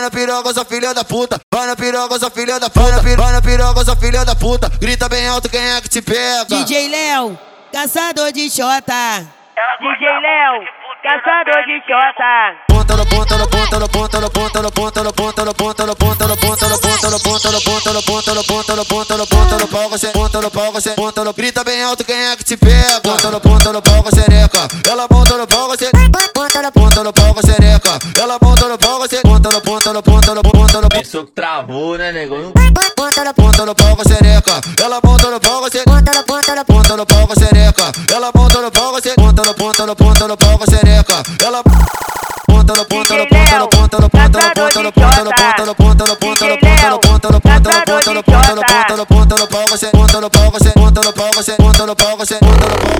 na piroca, sua filha da puta. Vai na piroca, sua filha da puta. Vai na piroca, sua filha da puta. Grita bem alto, quem é que te pega? DJ Léo, caçador de xota. DJ Léo, caçador de xota. Ponta na ponta na ponta na ponta na ponta na ponta na ponta na ponta na ponta na ponta na ponta na ponta na ponta na ponta na ponta na ponta na ponta no pau, você ponta no pau, você ponta no. Grita bem alto, quem é que te pega? Ponta no pau, você xereca. Ela monta no pau, você ponta no pau, você xereca. Ela monta no pau, você ponta no ponta no ponta no ponta no. Isso travou, né, nego? Ponta no pau, você xereca. Ela monta no pau, você ponta no pau, você xereca. Ela monta no pau, você ponta no pau, você xereca. Ela ponta no ponta no ponta no ponta no ponta no ponta no ponta no ponta no ponta no ponta no ponta no ponta no ponta no ponta no ponta no ponta no ponta no pau, você ponta no pau, você ponta no pau, você ponta no pau, você ponta no pau,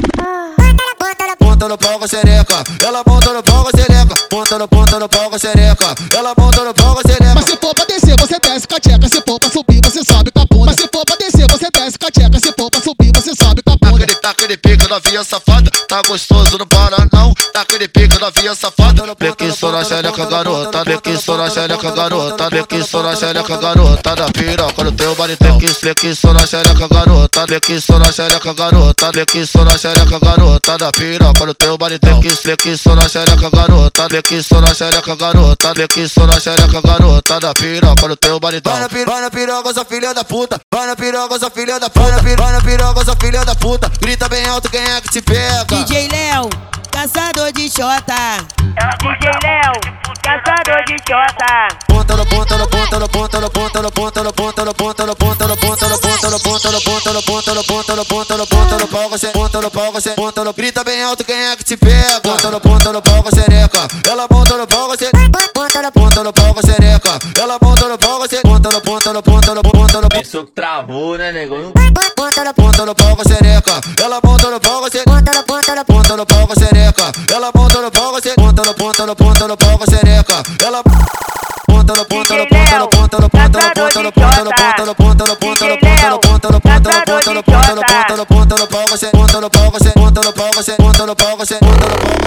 você ponta no pau, você xereca. Ela monta no pau, você xereca. Ponta no pau, você xereca. Ela monta no pau, você xereca. Mas se for pra descer, você desce com a tcheca. Se for pra subir, você sobe com a bunda. Mas se for pra descer, você desce com a tcheca. Se for pra subir, você sobe com a bunda. Tá aquele pico da via safada. Tá gostoso, não para não. Tá aquele pico da via safada. Pequiçou na xereca, garota. Pequiçou na xereca, garota. Pequiçou na xereca, garota. Da piroca no teu baritão. Pequiçou na xereca, garota. Pequiçou na xereca, garota. Pequiçou na xereca, garota. Da piroca no teu baritão. Pequiçou na xereca, garota. Pequiçou na xereca, garota. Pequiçou na xereca, garota. Da piroca no teu baritão. Vai na piroca, sua filha da puta. Vai na piroca, sua filha da puta. Vai na piroca, sua filha da puta. Grita bem alto, quem é que te pega? DJ Léo, caçador de xota. DJ Léo, caçador de xota. Ponta no ponta no ponta no ponta no ponta no ponta no ponta no ponta no ponta no ponta no ponta no ponta no ponta no ponta no ponta no ponta no ponta no pau, você ponta no pau, você ponta no. Grita bem alto, quem é que te pega? Ponta no pau, você xereca. Ela monta no pau, você ponta no pau, você xereca. Ela monta no pau, você ponta no ponta no ponta no ponta no. Isso travou, né, nego? Ponta no pau, você xereca. Ela monta no pau, você ponta no pau, você xereca. Ela monta no pau, você ponta no pau, você xereca. Ela ponta no ponta no ponta no ponta no ponta no ponta no ponta no ponta no ponta no ponta no ponta no ponta no ponta no ponta no ponta no ponta no ponta no pau, você ponta no pau, você ponta no pau, você ponta no pau, você ponta no pau,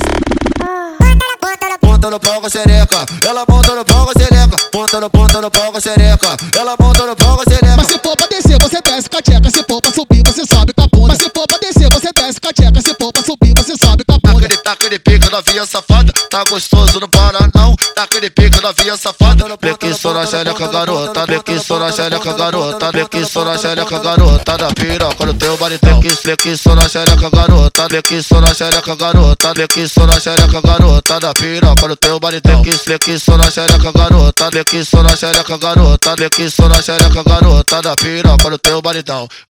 ponta no pau, você xereca. Ela monta no pau, você xereca. Ponta no pau, você xereca. Ela monta no pau, você xereca. Mas se for pra descer, você desce com a tcheca. Se for pra subir, você sobe com a bunda. Mas se for pra descer, você desce com a tcheca. Se for pra subir, você sobe com a bunda. Tá aquele pico da via safada. Tá gostoso, não para não. Tá aquele pico da via safada. Pequiçou na xereca, garota. Pequiçou na xereca, garota. Pequiçou na xereca, garota. Da piroca no teu baritão. Pequiçou na xereca, garota. Pequiçou na xereca, garota. Pequiçou na xereca, garota. Da piroca no teu baritão. Pequiçou na xereca, garota. Pequiçou na xereca, garota. Pequiçou na xereca, garota. Da piroca no teu baritão.